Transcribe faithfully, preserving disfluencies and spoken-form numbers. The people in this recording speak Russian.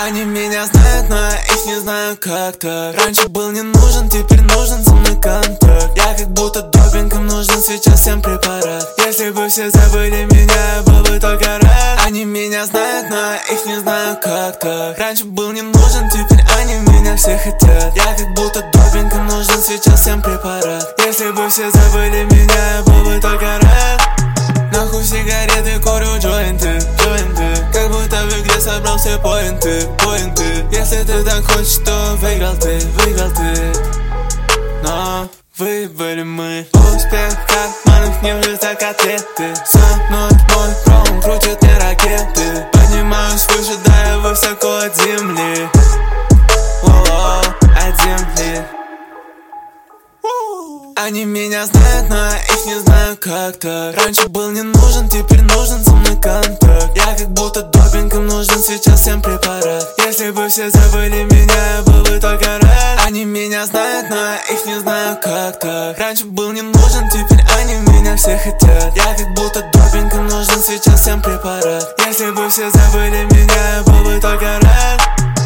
Они меня знают, но я их не знаю как-то. Раньше был не нужен, теперь нужен со мной контакт. Я как будто допинг, им нужен сейчас всем препарат. Если бы все забыли меня, я был бы только рад. Они меня знают, но я их не знаю как-то. Раньше был не нужен, теперь они меня все хотят. Я как будто допинг, им нужен сейчас всем препарат. Если бы все забыли меня, я был бы только рад. Нахуй сигареты, курю джойнты, джойнты. Как будто в игре собрал все поинты, поинты. Если ты так хочешь, то выиграл ты, выиграл ты. Но выиграли мы. Успех в карманах, не влез за котлеты. Со мной мой пром, крутят мне ракеты. Поднимаюсь выше, да я высоко от земли. О-о, от земли. Они меня знают, но я их не знаю как-то. Раньше был не нужен, теперь нужен со мной контакт. Я как будто допинг, им нужен сейчас всем препарат. Если бы все забыли меня, я был бы только рад. Они меня знают, но я их не знаю как-то. Раньше был не нужен, теперь они меня все хотят. Я как будто допинг, им нужен сейчас всем препарат. Если бы все забыли меня, я был бы только рад.